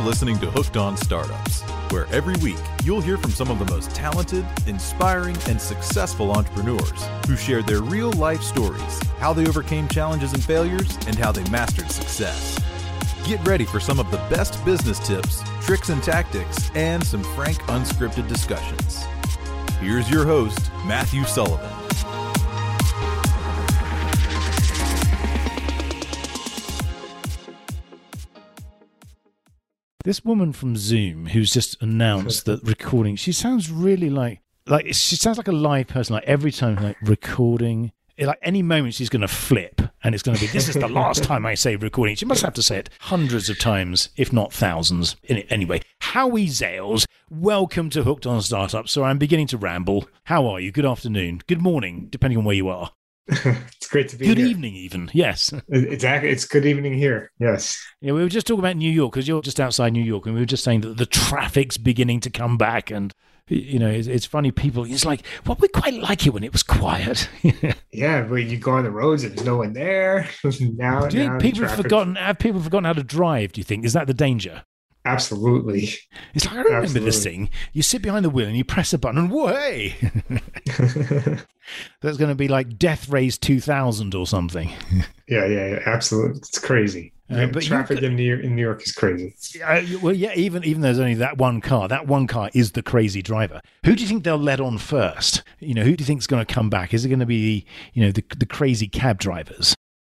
listening to Hooked on Startups, where every week you'll hear from some of the most talented, inspiring, and successful entrepreneurs who share their real-life stories, how they overcame challenges and failures, and how they mastered success. Get ready for some of the best business tips, tricks and tactics, and some frank, unscripted discussions. Here's your host, Matthew Sullivan. This woman from Zoom who's just announced that recording, she sounds really like she sounds like a live person. Like every time, like recording, like any moment she's going to flip and it's going to be, this is the last time I say recording. She must have to say it hundreds of times, if not thousands. Anyway, Howie Zales, welcome to Hooked on Startups. So I'm beginning to ramble. How are you? Good afternoon. Good morning, depending on where you are. It's great to be here. Good evening, even. Yes. Exactly. It's good evening here. Yes. Yeah, we were just talking about New York because you're just outside New York, and we were just saying that the traffic's beginning to come back. And, you know, it's funny, people, it's like, well, we quite like it when it was quiet. Yeah, but you go on the roads and there's no one there. Do you think people have forgotten how to drive, do you think? Is that the danger? Absolutely. It's like, I remember this thing. You sit behind the wheel and you press a button and whoa! That's going to be like Death Race 2000 or something. Yeah, absolutely. It's crazy. But traffic in New York is crazy. Well, yeah, even though there's only that one car is the crazy driver. Who do you think they'll let on first? You know, who do you think is going to come back? Is it going to be, the crazy cab drivers?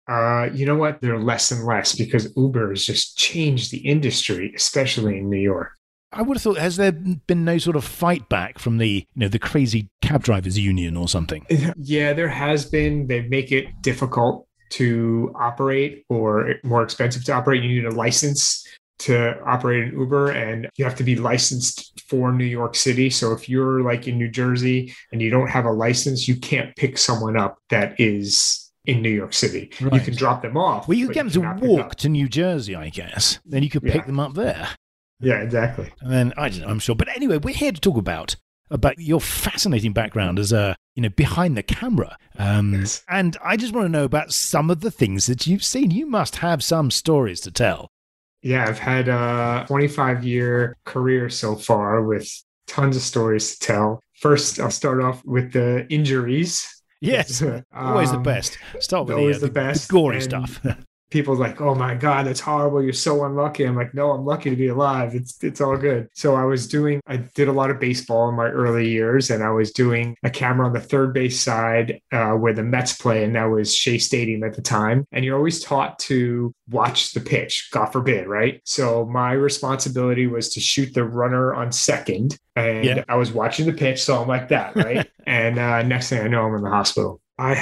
You know what? They're less and less because Uber has just changed the industry, especially in New York. I would have thought, has there been no sort of fight back from the crazy cab drivers union or something? Yeah, there has been. They make it difficult to operate or more expensive to operate. You need a license to operate an Uber, and you have to be licensed for New York City. So if you're like in New Jersey and you don't have a license, you can't pick someone up that is in New York City. Right. You can drop them off. Well, you get them to walk to New Jersey, I guess. Then you could pick them up there. Yeah, exactly. And then, I don't know, I'm sure. But anyway, we're here to talk about your fascinating background as behind the camera. Yes. And I just want to know about some of the things that you've seen. You must have some stories to tell. Yeah, I've had a 25-year career so far with tons of stories to tell. First, I'll start off with the injuries. Yes, always the best. Start with the best. The gory stuff. People like, oh my God, that's horrible. You're so unlucky. I'm like, no, I'm lucky to be alive. It's all good. So I did a lot of baseball in my early years, and I was doing a camera on the third base side where the Mets play, and that was Shea Stadium at the time. And you're always taught to watch the pitch, God forbid, right? So my responsibility was to shoot the runner on second, and I was watching the pitch, so I'm like that, right? And next thing I know, I'm in the hospital.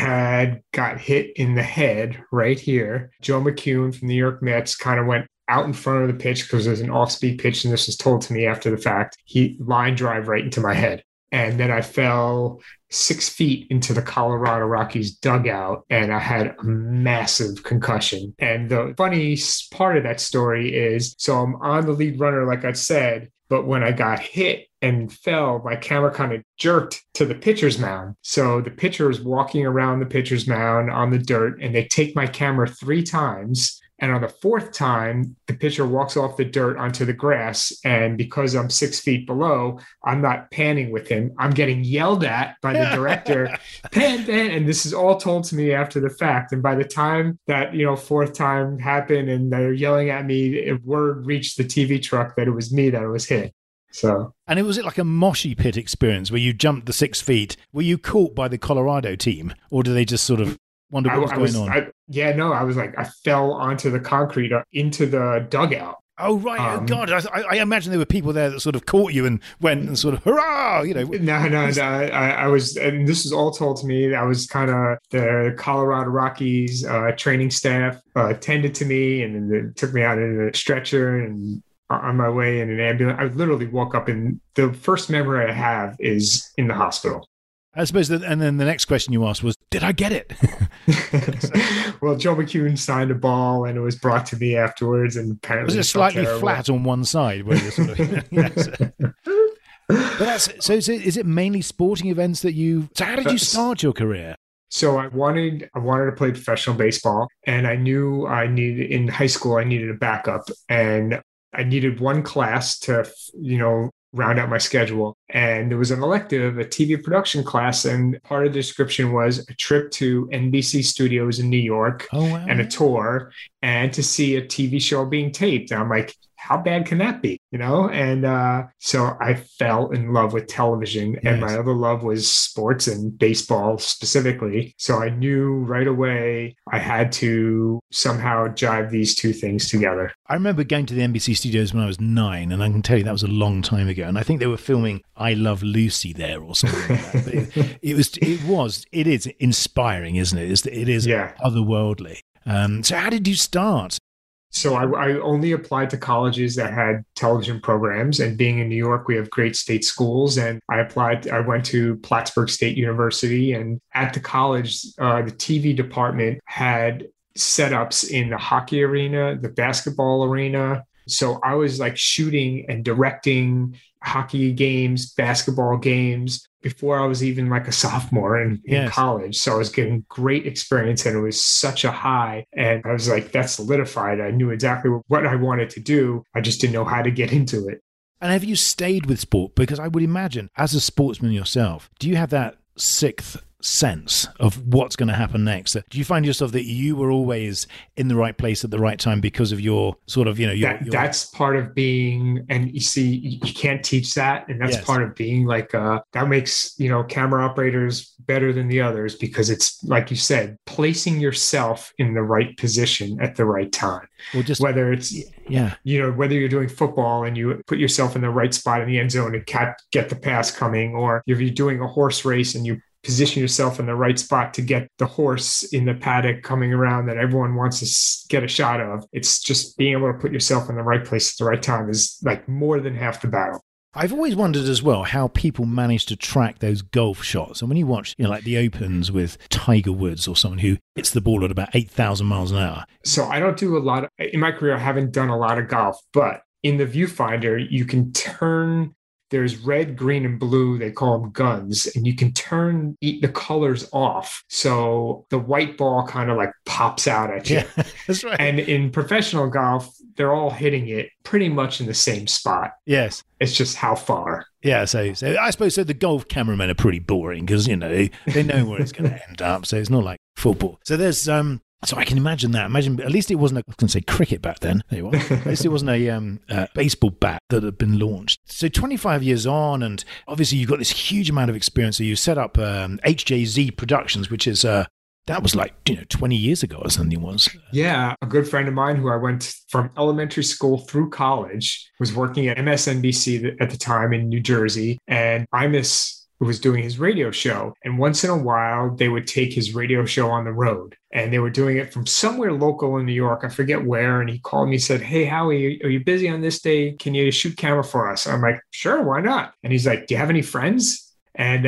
I got hit in the head right here. Joe McCune from the New York Mets kind of went out in front of the pitch because there's an off-speed pitch, and this was told to me after the fact. He line drive right into my head. And then I fell 6 feet into the Colorado Rockies dugout, and I had a massive concussion. And the funny part of that story is, so I'm on the lead runner, like I said, but when I got hit and fell, my camera kind of jerked to the pitcher's mound. So the pitcher is walking around the pitcher's mound on the dirt, and they take my camera 3 times. And on the 4th time, the pitcher walks off the dirt onto the grass. And because I'm 6 feet below, I'm not panning with him. I'm getting yelled at by the director, pan. And this is all told to me after the fact. And by the time that, 4th time happened and they're yelling at me, word reached the TV truck that it was me that was hit. So, and was it like a moshi pit experience where you jumped the 6 feet? Were you caught by the Colorado team, or do they just sort of wonder what was going on? I was like, I fell onto the concrete into the dugout. Oh, right. Oh, God. I imagine there were people there that sort of caught you and went and sort of, hurrah, No. I was, and this was all told to me. I was kind of the Colorado Rockies training staff attended to me, and then they took me out in a stretcher and on my way in an ambulance. I literally woke up, and the first memory I have is in the hospital. I suppose and then the next question you asked was, did I get it? Well, Joe McCune signed a ball, and it was brought to me afterwards, and apparently was it slightly flat on one side? Where sort of, yes. But is it mainly sporting events that so how did you start your career? So I wanted to play professional baseball, and I knew in high school I needed a backup, and I needed one class to, round out my schedule. And there was an elective, a TV production class. And part of the description was a trip to NBC studios in New York and a tour and to see a TV show being taped. And I'm like, how bad can that be? And so I fell in love with television, and my other love was sports and baseball specifically. So I knew right away I had to somehow jive these two things together. I remember going to the NBC studios when I was 9, and I can tell you that was a long time ago. And I think they were filming I Love Lucy there or something like that. But it is inspiring, isn't it? It is otherworldly. So how did you start? So I only applied to colleges that had television programs, and being in New York, we have great state schools. And I went to Plattsburgh State University, and at the college, the TV department had setups in the hockey arena, the basketball arena. So I was like shooting and directing hockey games, basketball games before I was even like a sophomore in college. So I was getting great experience, and it was such a high. And I was like, that's solidified. I knew exactly what I wanted to do. I just didn't know how to get into it. And have you stayed with sport? Because I would imagine, as a sportsman yourself, do you have that sixth sense of what's going to happen next? Do you find yourself that you were always in the right place at the right time because of your sort of, that's part of being, and you see, you can't teach that. And that's part of being like, that makes, camera operators better than the others, because it's like you said, placing yourself in the right position at the right time. Well, just whether it's, whether you're doing football and you put yourself in the right spot in the end zone and get the pass coming, or if you're doing a horse race and you position yourself in the right spot to get the horse in the paddock coming around that everyone wants to get a shot of. It's just being able to put yourself in the right place at the right time is like more than half the battle. I've always wondered as well how people manage to track those golf shots. And when you watch, like the Opens with Tiger Woods or someone who hits the ball at about 8,000 miles an hour. So I don't do in my career, I haven't done a lot of golf, but in the viewfinder, you can turn. There's red, green, and blue. They call them guns. And you can turn the colors off. So the white ball kind of like pops out at you. Yeah, that's right. And in professional golf, they're all hitting it pretty much in the same spot. Yes. It's just how far. Yeah, so I suppose the golf cameramen are pretty boring because, they know where it's going to end up. So it's not like football. So there's... So I can imagine that. At least it wasn't I was going to say cricket back then. There you are. At least it wasn't a baseball bat that had been launched. So 25 years on, and obviously you've got this huge amount of experience. So you set up HJZ Productions, which is, that was like, 20 years ago or something was. Yeah. A good friend of mine who I went from elementary school through college was working at MSNBC at the time in New Jersey. And was doing his radio show. And once in a while, they would take his radio show on the road. And they were doing it from somewhere local in New York. I forget where. And he called me and said, "Hey, Howie, are you busy on this day? Can you shoot camera for us?" I'm like, "Sure, why not?" And he's like, "Do you have any friends?" And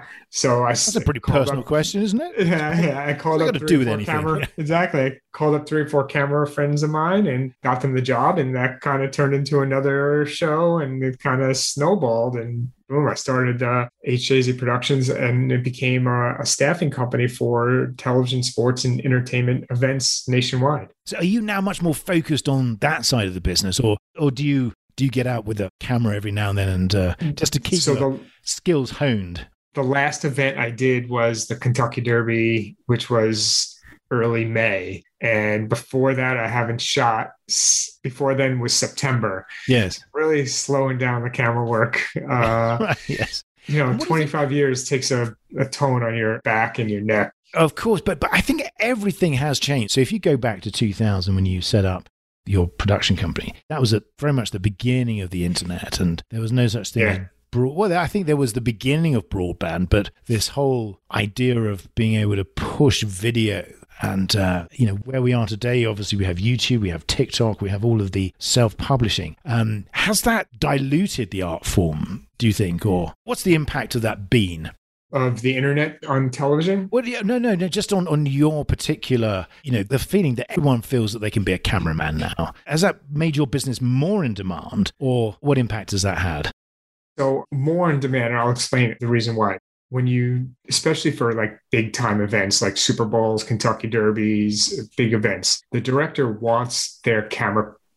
so that's a pretty personal question, isn't it? Yeah, I called up 3 or 4 camera. Exactly. I called up 3 or 4 camera friends of mine and got them the job. And that kind of turned into another show, and it kind of snowballed. And boom, I started HJZ Productions, and it became a staffing company for television, sports, and entertainment events nationwide. So are you now much more focused on that side of the business, or do you get out with a camera every now and then and just to keep the skills honed? The last event I did was the Kentucky Derby, which was early May. And before that, I haven't shot. Before then was September. Yes. Really slowing down the camera work. Right, yes. 25 years takes a toll on your back and your neck. Of course. But I think everything has changed. So if you go back to 2000 when you set up your production company, that was very much the beginning of the internet, and there was no such thing as I think there was the beginning of broadband, but this whole idea of being able to push video and, where we are today, obviously we have YouTube, we have TikTok, we have all of the self-publishing. Has that diluted the art form, do you think, or what's the impact of that been? Of the internet on television? Well, yeah, no, just on your particular, the feeling that everyone feels that they can be a cameraman now. Has that made your business more in demand, or what impact has that had? So more in demand, and I'll explain the reason why. When you, especially for like big time events like Super Bowls, Kentucky Derbies, big events, the director wants their camera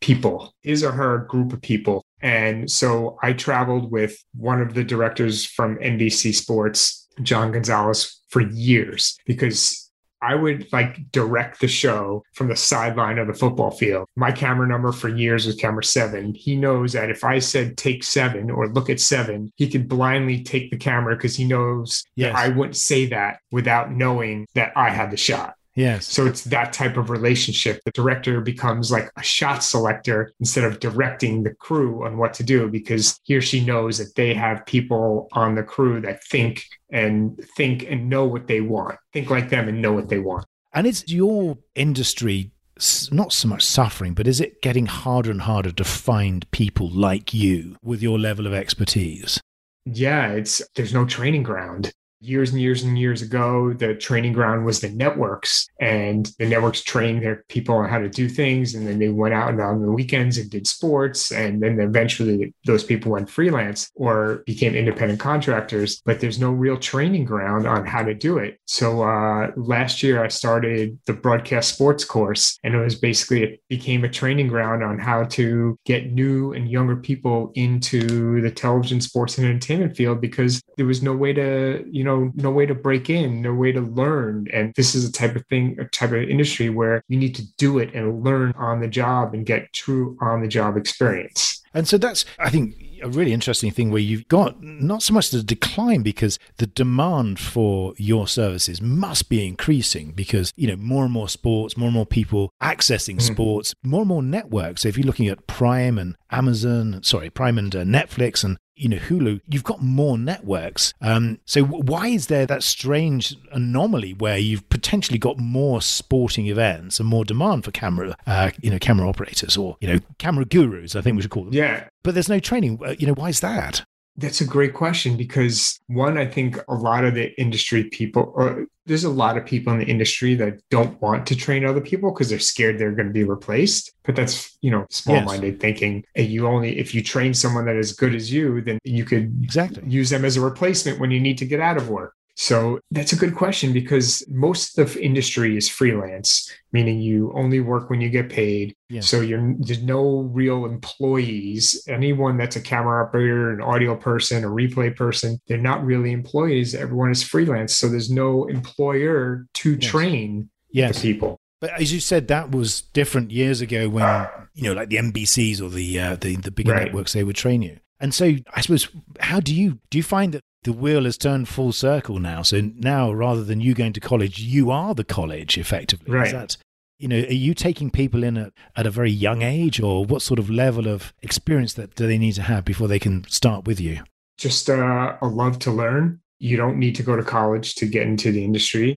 people, his or her group of people. And so I traveled with one of the directors from NBC Sports, John Gonzalez, for years because I would like direct the show from the sideline of the football field. My camera number for years was camera 7. He knows that if I said take 7 or look at 7, he could blindly take the camera because he knows that I wouldn't say that without knowing that I had the shot. Yes. So it's that type of relationship. The director becomes like a shot selector instead of directing the crew on what to do because he or she knows that they have people on the crew that think and know what they want, think like them and know what they want. And is your industry not so much suffering, but is it getting harder and harder to find people like you with your level of expertise? Yeah, there's no training ground. Years and years and years ago, the training ground was the networks, and the networks trained their people on how to do things. And then they went out on the weekends and did sports. And then eventually those people went freelance or became independent contractors, but there's no real training ground on how to do it. So last year I started the broadcast sports course, and it became a training ground on how to get new and younger people into the television, sports, and entertainment field because there was no way to, no way to break in, no way to learn. And this is a type of industry where you need to do it and learn on the job and get true on the job experience. And so that's, I think, a really interesting thing where you've got not so much the decline because the demand for your services must be increasing because, more and more sports, more and more people accessing sports, more and more networks. So if you're looking at Prime and Netflix and Hulu, you've got more networks. So why is there that strange anomaly where you've potentially got more sporting events and more demand for camera operators or, camera gurus, I think we should call them. Yeah. But there's no training. Why is that? That's a great question because one, I think a lot of the industry people, there's a lot of people in the industry that don't want to train other people because they're scared they're going to be replaced. But that's, small-minded thinking. If you train someone that is as good as you, then you could use them as a replacement when you need to get out of work. So that's a good question because most of the industry is freelance, meaning you only work when you get paid. Yes. So there's no real employees. Anyone that's a camera operator, an audio person, a replay person, they're not really employees. Everyone is freelance. So there's no employer to train the people. But as you said, that was different years ago when, like the NBCs or the bigger networks, they would train you. And so I suppose, how do you find that the wheel has turned full circle now? So now rather than you going to college, you are the college effectively. Right. Is that, are you taking people in at a very young age or what sort of level of experience do they need to have before they can start with you? Just a love to learn. You don't need to go to college to get into the industry.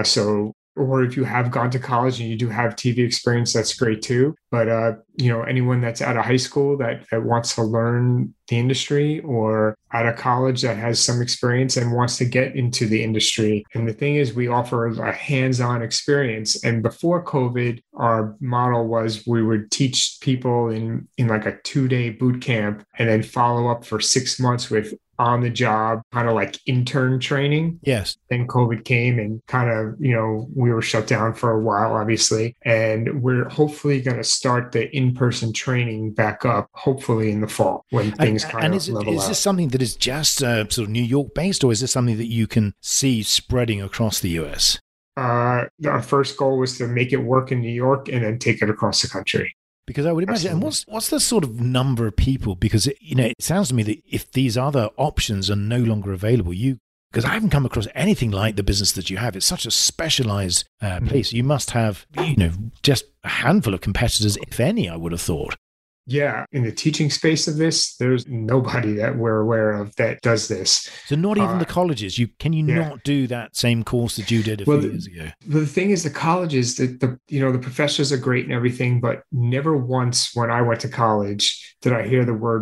Or if you have gone to college and you do have TV experience, that's great too. But, anyone that's out of high school that wants to learn the industry or out of college that has some experience and wants to get into the industry. And the thing is, we offer a hands-on experience. And before COVID, our model was we would teach people in like a 2-day boot camp and then follow up for 6 months with on the job, kind of like intern training. Yes. Then COVID came and kind of, we were shut down for a while, obviously. And we're hopefully going to start the in-person training back up, hopefully in the fall when things kind of level out. Is this something that is just sort of New York based, or is this something that you can see spreading across the US? Our first goal was to make it work in New York and then take it across the country. Because I would imagine, and what's the sort of number of people? Because it sounds to me that if these other options are no longer available, because I haven't come across anything like the business that you have. It's such a specialized place. You must have, just a handful of competitors, if any, I would have thought. Yeah. In the teaching space of this, there's nobody that we're aware of that does this. So not even the colleges. Can you not do that same course that you did a few years ago? The thing is, the colleges, the professors are great and everything, but never once when I went to college did I hear the word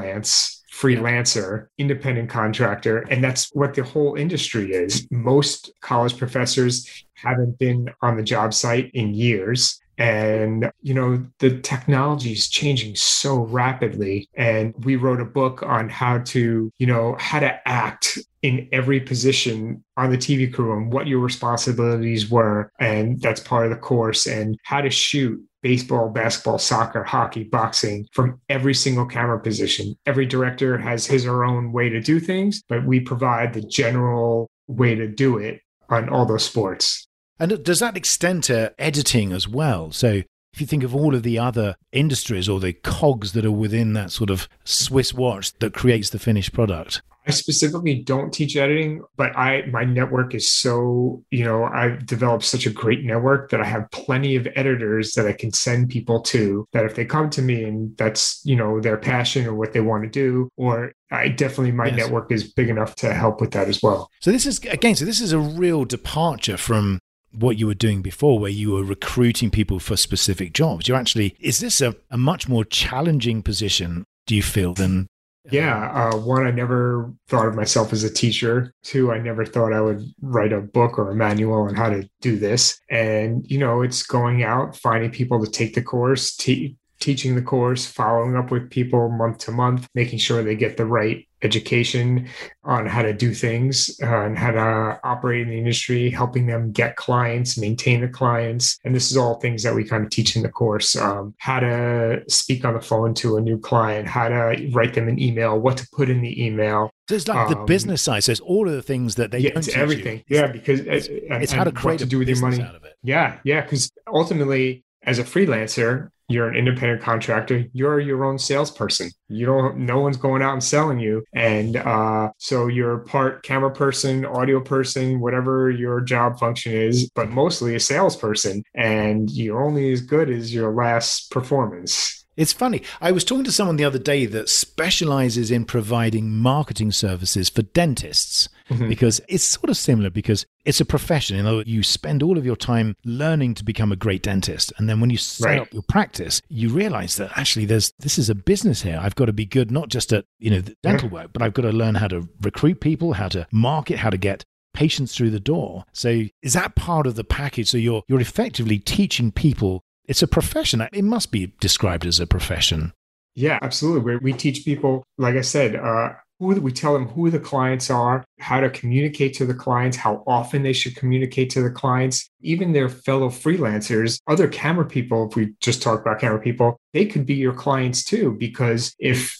freelancer, independent contractor. And that's what the whole industry is. Most college professors haven't been on the job site in years. And, the technology is changing so rapidly. And we wrote a book on how to act in every position on the TV crew and what your responsibilities were. And that's part of the course, and how to shoot baseball, basketball, soccer, hockey, boxing, from every single camera position. Every director has his or her own way to do things, but we provide the general way to do it on all those sports. And does that extend to editing as well? So if you think of all of the other industries or the cogs that are within that sort of Swiss watch that creates the finished product. I specifically don't teach editing, but my network is so, I've developed such a great network that I have plenty of editors that I can send people to, that if they come to me and that's, their passion or what they want to do, or my network is big enough to help with that as well. So this is a real departure from what you were doing before, where you were recruiting people for specific jobs. Is this a much more challenging position, do you feel, than... Yeah. One, I never thought of myself as a teacher. Two, I never thought I would write a book or a manual on how to do this. And, it's going out, finding people to take the course, teaching the course, following up with people month to month, making sure they get the right education on how to do things and how to operate in the industry, helping them get clients, maintain the clients. And this is all things that we kind of teach in the course. How to speak on the phone to a new client, how to write them an email, what to put in the email. So it's like the business side. So it's all of the things that they don't teach everything. You. Yeah, because it's how to create a business out of it. Yeah, because ultimately, as a freelancer, you're an independent contractor. You're your own salesperson. No one's going out and selling you. And so you're part camera person, audio person, whatever your job function is, but mostly a salesperson. And you're only as good as your last performance. It's funny. I was talking to someone the other day that specializes in providing marketing services for dentists, because it's sort of similar, because it's a profession. You spend all of your time learning to become a great dentist. And then when you set up your practice, you realize that actually this is a business here. I've got to be good, not just at, the dental work, but I've got to learn how to recruit people, how to market, how to get patients through the door. So is that part of the package? So you're effectively teaching people. It's a profession. It must be described as a profession. Yeah, absolutely. We teach people, like I said, we tell them who the clients are, how to communicate to the clients, how often they should communicate to the clients, even their fellow freelancers, other camera people. If we just talk about camera people, they could be your clients too, because if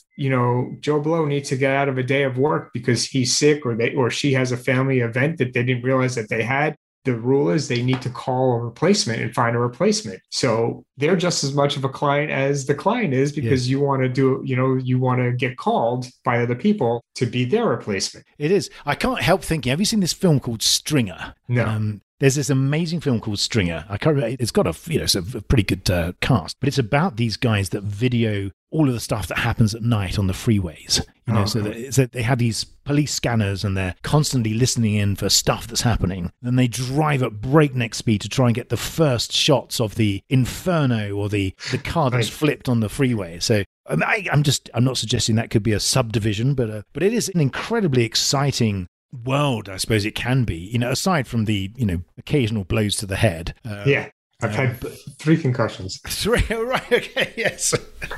Joe Blow needs to get out of a day of work because he's sick or she has a family event that they didn't realize that they had, the rule is they need to call a replacement and find a replacement. So they're just as much of a client as the client is, because you want to you want to get called by other people to be their replacement. It is. I can't help thinking, have you seen this film called Stringer? No. There's this amazing film called Stringer. I can't remember. It's got it's a pretty good cast, but it's about these guys that video all of the stuff that happens at night on the freeways. So they have these police scanners and they're constantly listening in for stuff that's happening. Then they drive at breakneck speed to try and get the first shots of the inferno or the car that's flipped on the freeway. So I'm not suggesting that could be a subdivision, but it is an incredibly exciting world, I suppose it can be, aside from the, occasional blows to the head. I've had 3 concussions. 3? Oh, right. Okay. Yes.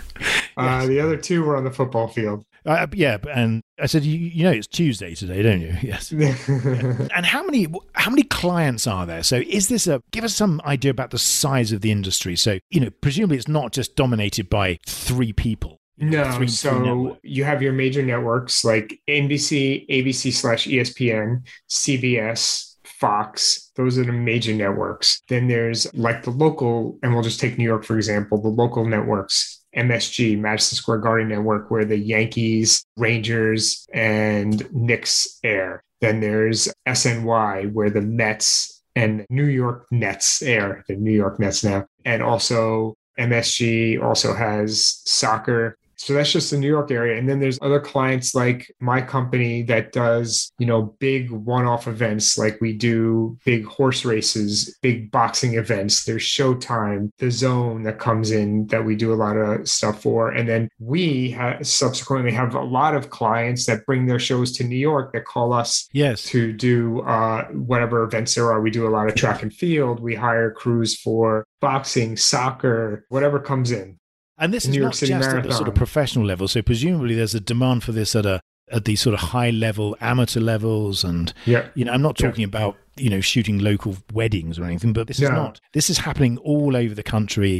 The other 2 were on the football field. And I said, it's Tuesday today, don't you? Yes. And how many clients are there? So give us some idea about the size of the industry. So, presumably it's not just dominated by 3 people. No, so you have your major networks like NBC, ABC/ESPN, CBS, Fox. Those are the major networks. Then there's like the local, and we'll just take New York, for example, the local networks, MSG, Madison Square Garden Network, where the Yankees, Rangers, and Knicks air. Then there's SNY, where the Mets and New York Nets air, the New York Nets now. And also MSG also has soccer. So that's just the New York area. And then there's other clients like my company that does, big one-off events. Like we do big horse races, big boxing events. There's Showtime, The Zone that comes in that we do a lot of stuff for. And then we subsequently have a lot of clients that bring their shows to New York that call us to do whatever events there are. We do a lot of track and field. We hire crews for boxing, soccer, whatever comes in. And this is not just at the sort of professional level. So presumably there's a demand for this at these sort of high level amateur levels. And, I'm not talking about, shooting local weddings or anything, but this is happening all over the country.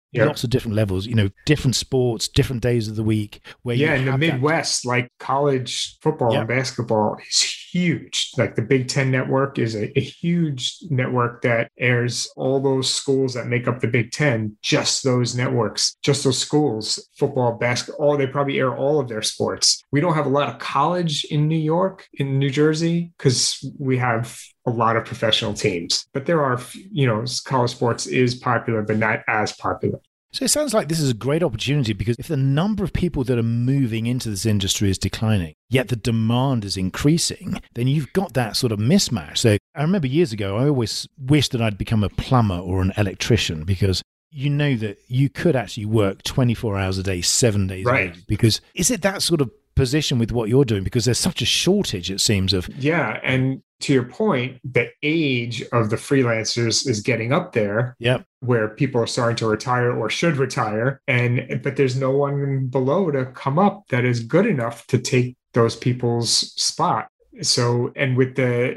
Yeah. lots of different levels, different sports, different days of the week. Where Yeah, you in the have that- Midwest, like college football Yeah. and basketball is huge. Like the Big Ten network is a huge network that airs all those schools that make up the Big Ten, just those networks, just those schools, football, basketball, they probably air all of their sports. We don't have a lot of college in New York, in New Jersey, because we have a lot of professional teams. But there are, college sports is popular, but not as popular. So it sounds like this is a great opportunity, because if the number of people that are moving into this industry is declining, yet the demand is increasing, then you've got that sort of mismatch. So I remember years ago, I always wished that I'd become a plumber or an electrician, because you know that you could actually work 24 hours a day, 7 days a week. Because is it that sort of position with what you're doing? Because there's such a shortage, it seems, of... Yeah, and to your point, the age of the freelancers is getting up there. Yep. Where people are starting to retire or should retire. But there's no one below to come up that is good enough to take those people's spot. So, and with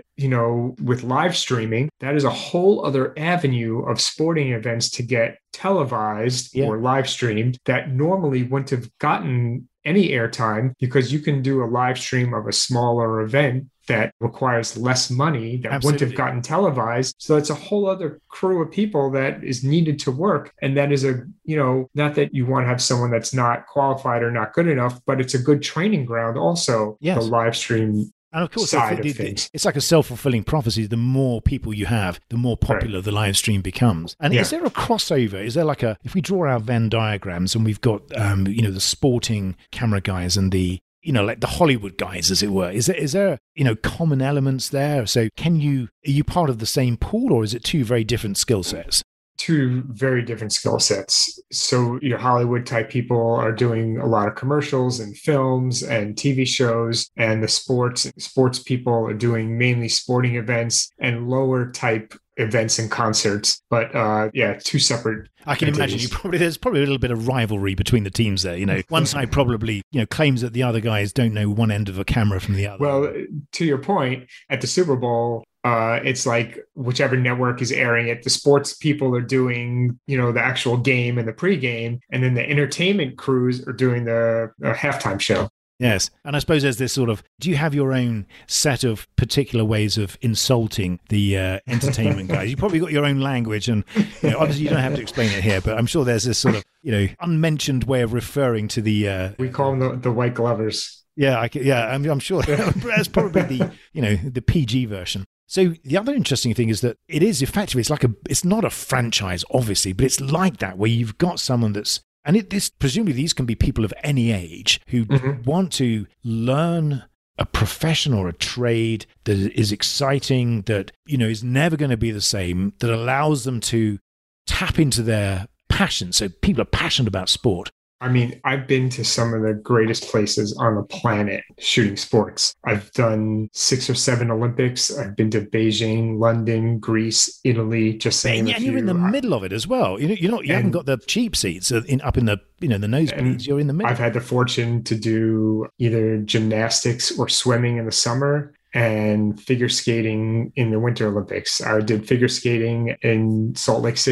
with live streaming, that is a whole other avenue of sporting events to get televised or live streamed that normally wouldn't have gotten any airtime, because you can do a live stream of a smaller event that requires less money that Absolutely. wouldn't have gotten televised. So it's a whole other crew of people that is needed to work. And that is not that you want to have someone that's not qualified or not good enough, but it's a good training ground also, the live stream. And of course, side of things. It's like a self-fulfilling prophecy. The more people you have, the more popular the live stream becomes. And is there a crossover? Is there like if we draw our Venn diagrams and we've got, the sporting camera guys and the, like the Hollywood guys, as it were, is there, common elements there? So are you part of the same pool, or is it two very different skill sets? Two very different skill sets. So your Hollywood type people are doing a lot of commercials and films and TV shows, and the sports people are doing mainly sporting events and lower type events and concerts. But two separate. I can imagine there's probably a little bit of rivalry between the teams there. One side probably claims that the other guys don't know one end of a camera from the other. Well, to your point, at the Super Bowl, it's like whichever network is airing it, the sports people are doing, the actual game and the pregame, and then the entertainment crews are doing the halftime show. Yes. And I suppose there's this sort of, do you have your own set of particular ways of insulting the entertainment guys? You probably got your own language, and obviously you don't have to explain it here, but I'm sure there's this sort of, unmentioned way of referring to the... we call them the white glovers. Yeah, I'm sure that's probably the PG version. So the other interesting thing is that it is effectively, it's not a franchise, obviously, but it's like that, where you've got someone that's, and presumably these can be people of any age who want to learn a profession or a trade that is exciting, that, is never going to be the same, that allows them to tap into their passion. So people are passionate about sport. I mean, I've been to some of the greatest places on the planet shooting sports. I've done 6 or 7 Olympics. I've been to Beijing, London, Greece, Italy, just saying. And you're in the middle of it as well. You haven't got the cheap seats up in the the nosebleeds. You're in the middle. I've had the fortune to do either gymnastics or swimming in the summer, and figure skating in the Winter Olympics. I did figure skating in the Salt Lake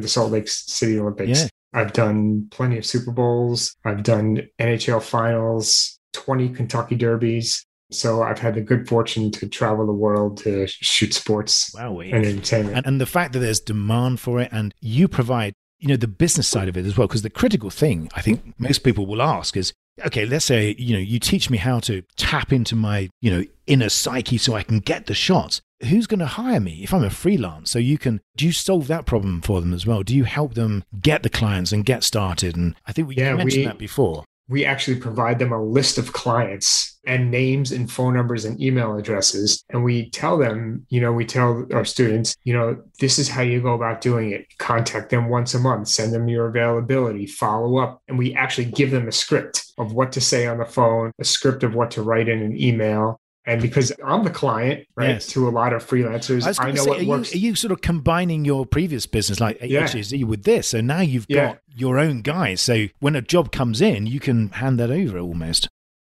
City Olympics. Yeah. I've done plenty of Super Bowls. I've done NHL finals, 20 Kentucky Derbies. So I've had the good fortune to travel the world to shoot sports and entertainment. And the fact that there's demand for it, and you provide, the business side of it as well. Because the critical thing I think most people will ask is, okay, let's say, you teach me how to tap into my, inner psyche so I can get the shots. Who's going to hire me if I'm a freelance? So do you solve that problem for them as well? Do you help them get the clients and get started? And I think you mentioned that before. We actually provide them a list of clients and names and phone numbers and email addresses. And we tell them, we tell our students, this is how you go about doing it. Contact them once a month, send them your availability, follow up. And we actually give them a script of what to say on the phone, a script of what to write in an email. And because I'm the client, right, to a lot of freelancers, I know what works. Are you sort of combining your previous business, like HSE, with this? So now you've got your own guys. So when a job comes in, you can hand that over almost.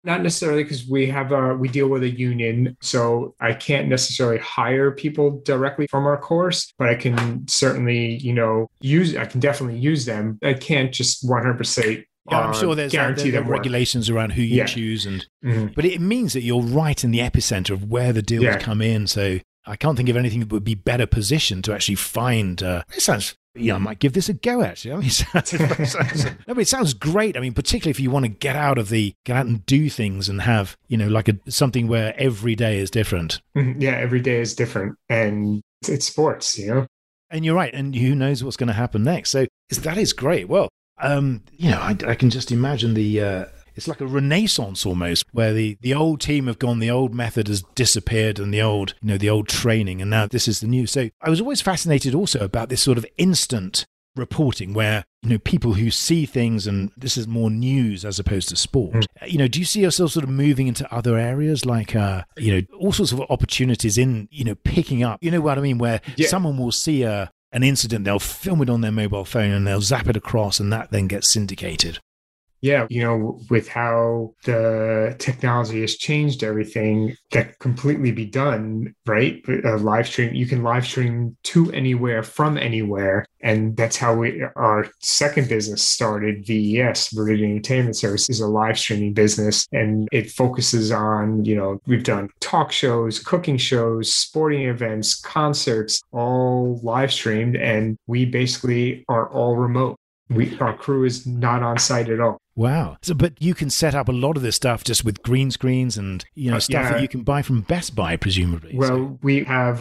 Not necessarily, because we deal with a union, so I can't necessarily hire people directly from our course, but I can certainly, I can definitely use them. I can't just 100%. Yeah, I'm sure there's regulations around who you choose, but it means that you're right in the epicenter of where the deals come in. So I can't think of anything that would be better positioned to actually find. It sounds. I might give this a go. Actually, it sounds great. I mean, particularly if you want to get out and do things and have, something where every day is different. Yeah, every day is different, and it's sports, And you're right, and who knows what's going to happen next? So that is great. Well, I can just imagine it's like a renaissance almost, where the old team have gone, the old method has disappeared, and the old training, and now this is the new. So I was always fascinated also about this sort of instant reporting where, people who see things, and this is more news as opposed to sport. Do you see yourself sort of moving into other areas like, all sorts of opportunities in, picking up, what I mean, where someone will see an incident, they'll film it on their mobile phone and they'll zap it across, and that then gets syndicated. Yeah, with how the technology has changed everything, that completely be done, right? Live stream, you can live stream to anywhere from anywhere. And that's how our second business started, VES, Viridian Entertainment Service, is a live streaming business. And it focuses on, we've done talk shows, cooking shows, sporting events, concerts, all live streamed. And we basically are all remote. Our crew is not on site at all. Wow. So, but you can set up a lot of this stuff just with green screens and, stuff that you can buy from Best Buy, presumably. Well, we have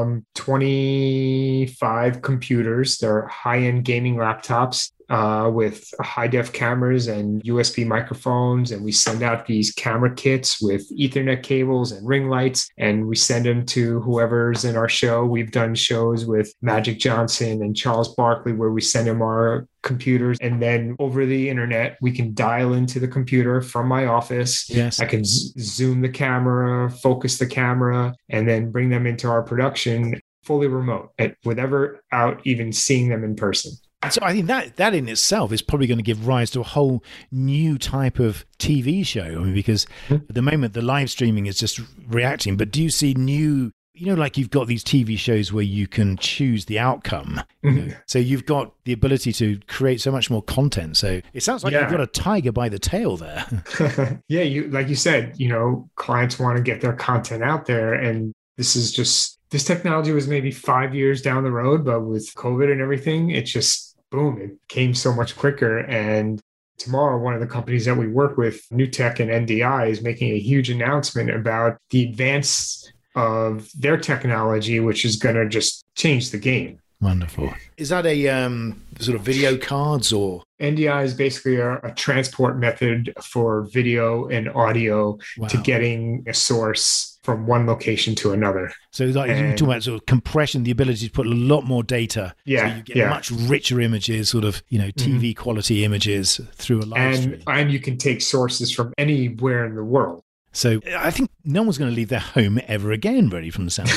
25 computers. They're high-end gaming laptops with high-def cameras and USB microphones. And we send out these camera kits with Ethernet cables and ring lights, and we send them to whoever's in our show. We've done shows with Magic Johnson and Charles Barkley where we send them our computers, and then over the internet we can dial into the computer from my office. Yes, I can zoom the camera, focus the camera, and then bring them into our production fully remote, without even seeing them in person. So I think that in itself is probably going to give rise to a whole new type of TV show. I mean, because at the moment the live streaming is just reacting, but do you see new, like you've got these TV shows where you can choose the outcome. So you've got the ability to create so much more content. So it sounds like you've got a tiger by the tail there. Yeah, like you said, clients want to get their content out there, and this technology was maybe 5 years down the road, but with COVID and everything, it just, boom, it came so much quicker. And tomorrow, one of the companies that we work with, NewTek and NDI, is making a huge announcement about the advance of their technology, which is going to just change the game. Wonderful. Is that a sort of video cards or? NDI is basically a transport method for video and audio to getting a source from one location to another. So like you're talking about sort of compression, the ability to put a lot more data. Yeah. So you get much richer images, sort of, TV quality images through a live stream. And you can take sources from anywhere in the world. So I think no one's going to leave their home ever again, really, from the sound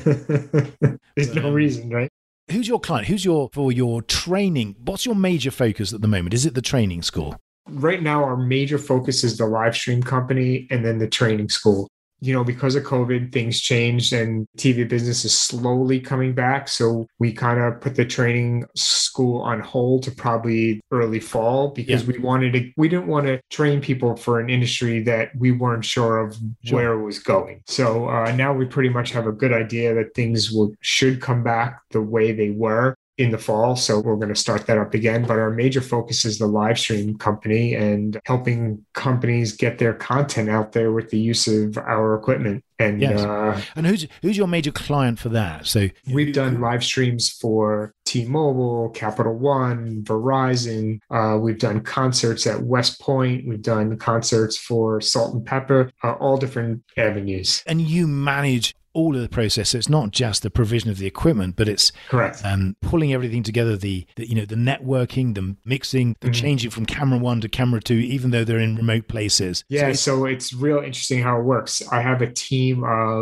of it. There's no reason, right? Who's your client? For your training? What's your major focus at the moment? Is it the training school? Right now, our major focus is the live stream company and then the training school. Because of COVID, things changed and TV business is slowly coming back. So we kind of put the training school on hold to probably early fall because we didn't want to train people for an industry that we weren't sure of where it was going. So now we pretty much have a good idea that things should come back the way they were in the fall. So we're going to start that up again. But our major focus is the live stream company and helping companies get their content out there with the use of our equipment. And and who's your major client for that? So we've done live streams for T-Mobile, Capital One, Verizon. We've done concerts at West Point. We've done concerts for Salt and Pepper, all different avenues. And you manage all of the process. So it's not just the provision of the equipment, but it's correct. Pulling everything together, the networking, the mixing, the changing from camera one to camera two, even though they're in remote places. Yeah. So it's real interesting how it works. I have a team of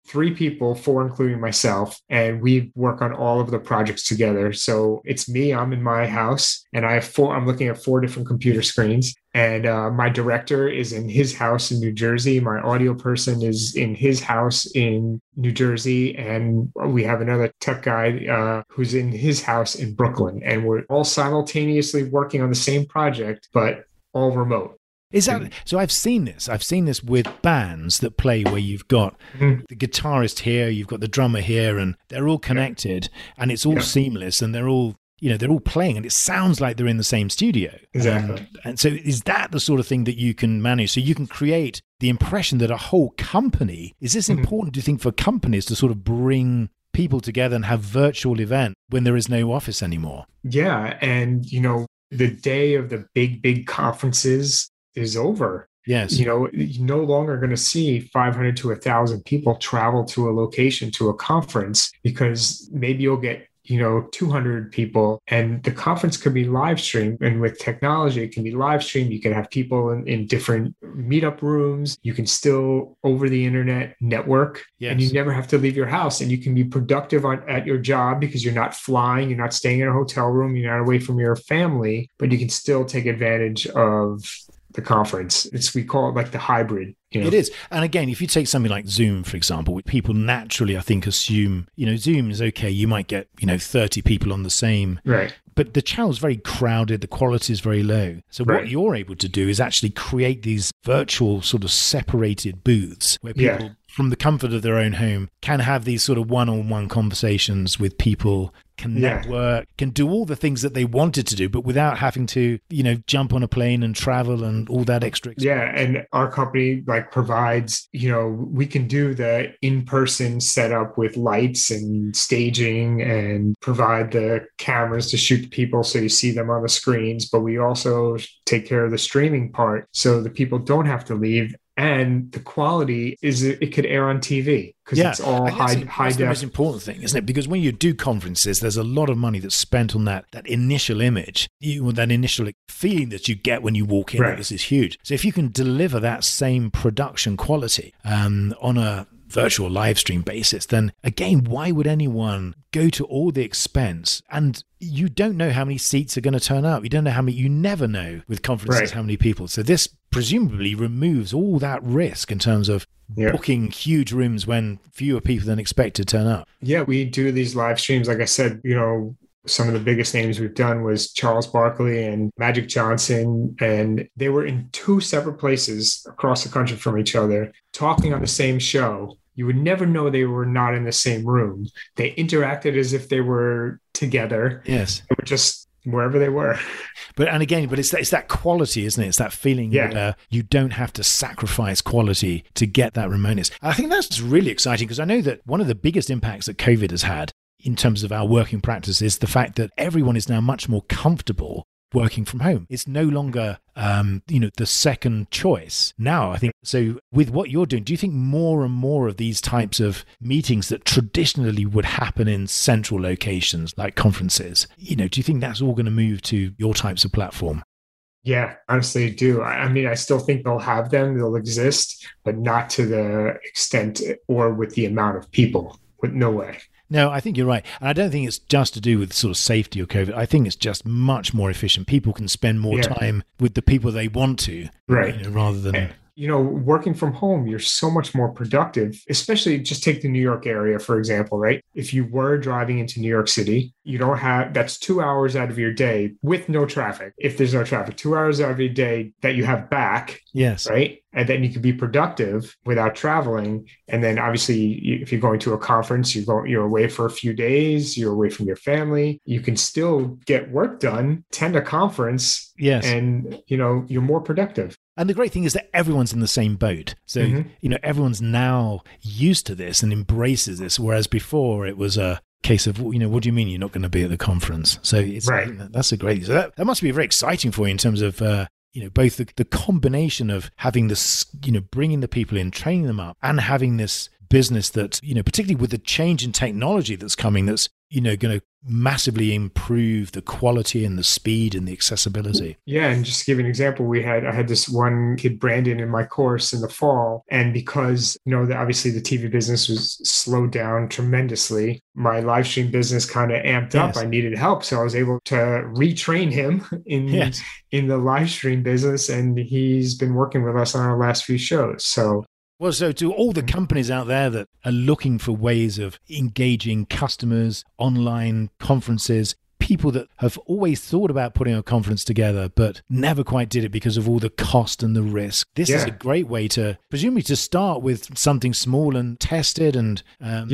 3 people, 4 including myself, and we work on all of the projects together. So it's me, I'm in my house, and I'm looking at 4 different computer screens. And my director is in his house in New Jersey. My audio person is in his house in New Jersey. And we have another tech guy who's in his house in Brooklyn. And we're all simultaneously working on the same project, but all remote. Is that so? I've seen this. I've seen this with bands that play where you've got the guitarist here, you've got the drummer here, and they're all connected, and it's all seamless, and they're all playing, and it sounds like they're in the same studio. Exactly. And so, is that the sort of thing that you can manage? So you can create the impression that a whole company is this important? Do you think for companies to sort of bring people together and have virtual event when there is no office anymore? Yeah, and the day of the big conferences is over. Yes. You're no longer going to see 500 to 1,000 people travel to a location, to a conference, because maybe you'll get 200 people, and the conference could be live streamed. And with technology, it can be live streamed. You can have people in different meetup rooms. You can still over the internet network, and you never have to leave your house, and you can be productive at your job because you're not flying, you're not staying in a hotel room, you're not away from your family, but you can still take advantage of the conference. We call it like the hybrid. It is. And again, if you take something like Zoom, for example, people naturally, I think, assume, Zoom is okay. You might get, 30 people on the same. Right. But the channel's very crowded. The quality is very low. So what you're able to do is actually create these virtual sort of separated booths where people from the comfort of their own home can have these sort of one-on-one conversations with people, can network, can do all the things that they wanted to do, but without having to, jump on a plane and travel and all that extra expense. Yeah. And our company provides, we can do the in-person setup with lights and staging and provide the cameras to shoot people so you see them on the screens. But we also take care of the streaming part so the people don't have to leave. And the quality is it could air on TV because it's all high def. That's the most important thing, isn't it? Because when you do conferences, there's a lot of money that's spent on that initial image, that initial feeling that you get when you walk in. Right. This is huge. So if you can deliver that same production quality on a virtual live stream basis, then again, why would anyone go to all the expense? And you don't know how many seats are going to turn up. You don't know you never know with conferences how many people. So this presumably removes all that risk in terms of booking huge rooms when fewer people than expected turn up. Yeah, we do these live streams. Like I said, some of the biggest names we've done was Charles Barkley and Magic Johnson, and they were in 2 separate places across the country from each other, talking on the same show. You would never know they were not in the same room. They interacted as if they were together. Yes. They were just wherever they were. But it's that quality, isn't it? It's that feeling that you don't have to sacrifice quality to get that remoteness. I think that's really exciting because I know that one of the biggest impacts that COVID has had in terms of our working practice is the fact that everyone is now much more comfortable working from home. It's no longer, the second choice. Now, I think, so with what you're doing, do you think more and more of these types of meetings that traditionally would happen in central locations like conferences, do you think that's all going to move to your types of platform? Yeah, honestly, I do. I mean, I still think they'll have them, they'll exist, but not to the extent or with the amount of people. No way. No, I think you're right. And I don't think it's just to do with sort of safety or COVID. I think it's just much more efficient. People can spend more time with the people they want to, rather than... working from home, you're so much more productive, especially just take the New York area, for example, right? If you were driving into New York City, that's 2 hours out of your day with no traffic. If there's no traffic, 2 hours out of your day that you have back. Yes. Right. And then you can be productive without traveling. And then obviously, if you're going to a conference, you're away for a few days, you're away from your family, you can still get work done, attend a conference. Yes. And, you're more productive. And the great thing is that everyone's in the same boat. So, everyone's now used to this and embraces this. Whereas before it was a case of, what do you mean you're not going to be at the conference? So it's that's a great, so that must be very exciting for you in terms of, both the combination of having this, bringing the people in, training them up and having this business that, particularly with the change in technology that's coming, that's, going to massively improve the quality and the speed and the accessibility. Yeah. And just to give you an example, I had this one kid, Brandon, in my course in the fall. And because, obviously the TV business was slowed down tremendously, my live stream business kind of amped up. I needed help. So I was able to retrain him in the live stream business. And he's been working with us on our last few shows. So to all the companies out there that are looking for ways of engaging customers, online conferences, people that have always thought about putting a conference together but never quite did it because of all the cost and the risk. This is a great way to, presumably, to start with something small and test it. And and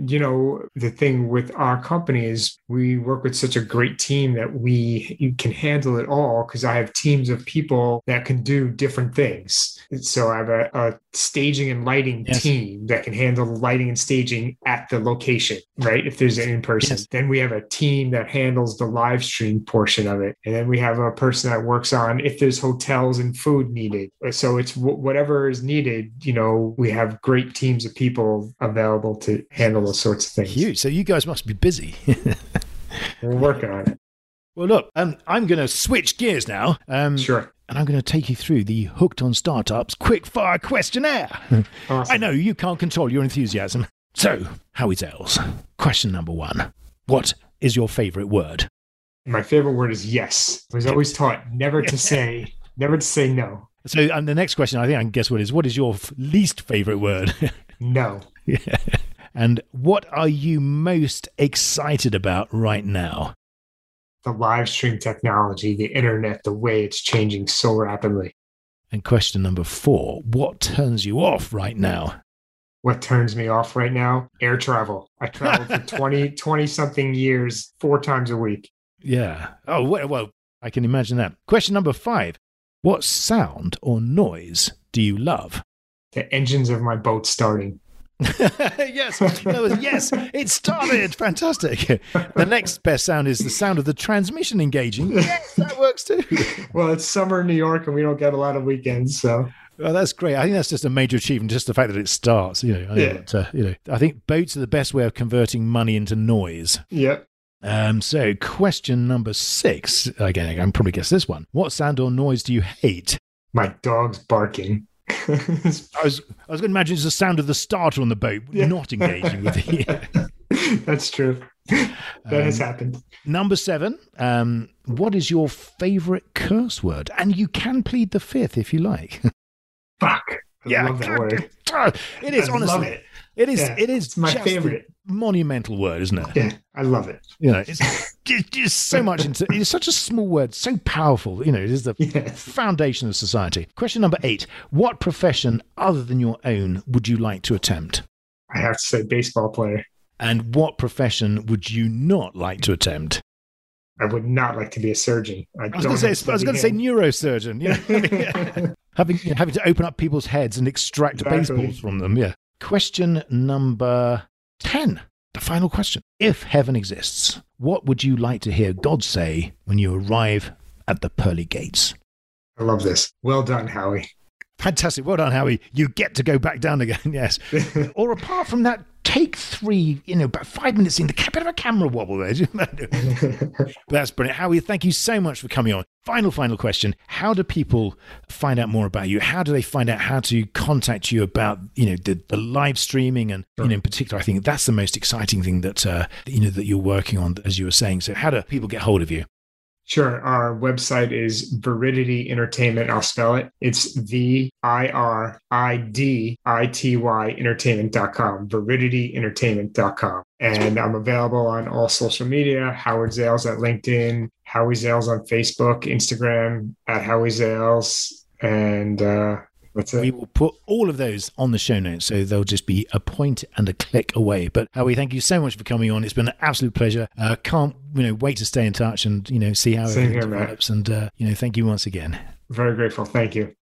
the thing with our company is we work with such a great team that you can handle it all, because I have teams of people that can do different things. So I have a staging and lighting team that can handle the lighting and staging at the location, right? If there's an in-person. Then we have a team that handles the live stream portion of it. And then we have a person that works on if there's hotels and food needed. So it's whatever is needed, we have great teams of people available to handle those sorts of things. Huge. So you guys must be busy. We're working on it. Well, look, I'm going to switch gears now. Sure. And I'm going to take you through the Hooked on Startups quick-fire questionnaire. Awesome. I know you can't control your enthusiasm. So, Howie Zales, question number 1. What is your favorite word? My favorite word is yes. I was always taught never to say no. So, the next question, I think I can guess what is your least favorite word? No. Yeah. And what are you most excited about right now? The live stream technology, the internet, the way it's changing so rapidly. And question number 4, what turns you off right now? What turns me off right now? Air travel. I traveled for 20 something years, 4 times a week. Yeah. Oh, well, I can imagine that. Question number 5, what sound or noise do you love? The engines of my boat starting. Yes, it started. Fantastic. The next best sound is the sound of the transmission engaging. Yes, that works too. Well, it's summer in New York and we don't get a lot of weekends, so. Well, that's great. I think that's just a major achievement, just the fact that it starts. I think boats are the best way of converting money into noise. Yep. So question number 6. Again, I can probably guess this one. What sound or noise do you hate? My dog's barking. I was going to imagine it's the sound of the starter on the boat not engaging with it. That's true. That has happened. Number 7. What is your favorite curse word? And you can plead the 5th if you like. Fuck. I love that word. It is, honestly. Love it. It is. Yeah, it is. It's my favorite. Monumental word, isn't it? Yeah, I love it. It's so much it's such a small word, so powerful. It is the foundation of society. Question number 8. What profession other than your own would you like to attempt? I have to say baseball player. And what profession would you not like to attempt? I would not like to be a surgeon. I was going to say neurosurgeon. Having to open up people's heads and extract baseballs from them. Yeah. Question number 10. The final question. If heaven exists, what would you like to hear God say when you arrive at the pearly gates? I love this. Well done, Howie. Fantastic. Well done, Howie. You get to go back down again. Yes. Or apart from that, take 3, about 5 minutes in, the bit of a camera wobble there. But that's brilliant. Howie, thank you so much for coming on. Final question. How do people find out more about you? How do they find out how to contact you about, the live streaming? And, in particular, I think that's the most exciting thing that, that you're working on, as you were saying. So how do people get hold of you? Sure. Our website is Viridity Entertainment. I'll spell it. It's VIRIDITY entertainment.com, ViridityEntertainment.com. And I'm available on all social media, Howard Zales at LinkedIn, Howie Zales on Facebook, Instagram at Howie Zales. And that's it. We will put all of those on the show notes, so they'll just be a point and a click away. But Howie, thank you so much for coming on. It's been an absolute pleasure. Can't wait to stay in touch and see how everything develops. And thank you once again. Very grateful. Thank you.